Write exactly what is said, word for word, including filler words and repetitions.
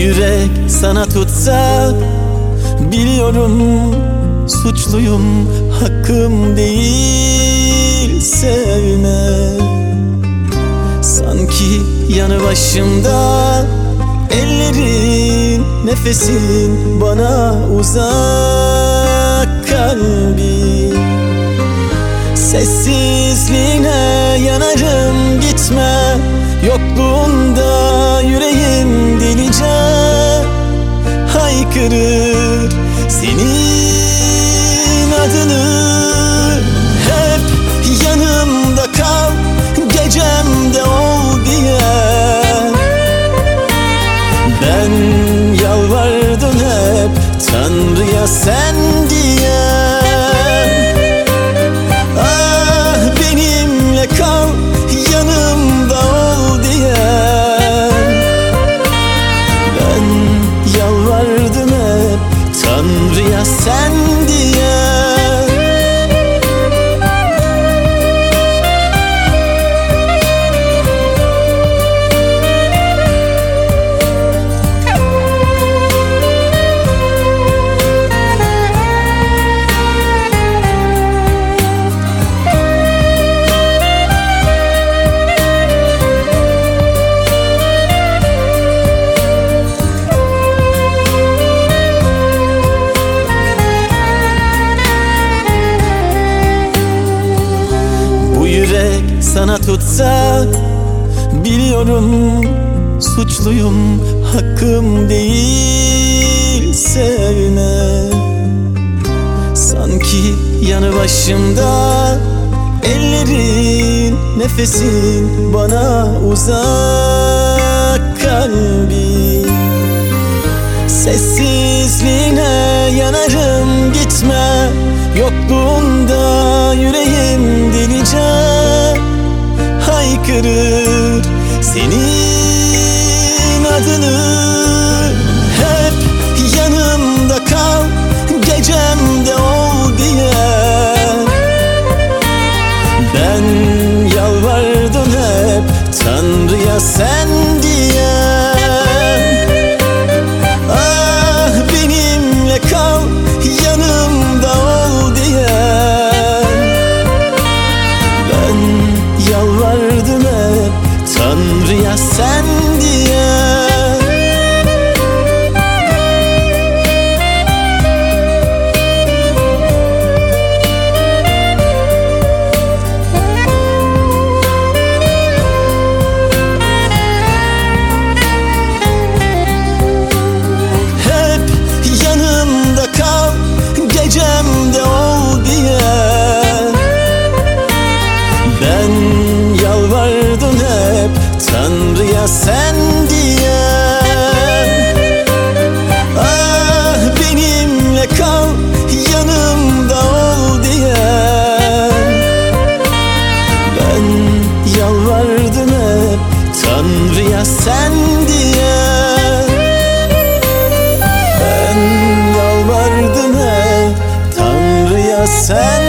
yürek sana tutsa, biliyorum suçluyum, hakkım değil sevme. Sanki yanı başımda ellerin, nefesin bana uzak kalbim. Sessizliğine yanarım, gitme. Yokluğunda yüreğim delice haykırır senin adını. Hep yanımda kal, gecemde ol diye ben yalvardım hep Tanrı'ya, sen diye. Ah, benimle kal, yanımda ol diye ben yalvardım hep Tanrı'ya, sen diye. Sana tutsa, biliyorum suçluyum, hakkım değil sevme. Sanki yanı başımda ellerin, nefesin bana uzak kalbim. Sessizliğine yanarım, gitme. Yokluğunda yüreğim delice haykırır senin adını. Hep yanımda kal, gecemde ol diye ben yalvardım hep Tanrı'ya, sen diye. Ah, benimle kal, yanımda ol diye ben yalvardım hep Tanrı'ya, sen diye. Hep yanımda kal, gecemde ol diye ben yalvardım hep Tanrı'ya, sen diye. Ah, benimle kal, yanımda ol diye ben yalvardım hep Tanrı'ya, sen diye. Ben yalvardım hep Tanrı'ya, sen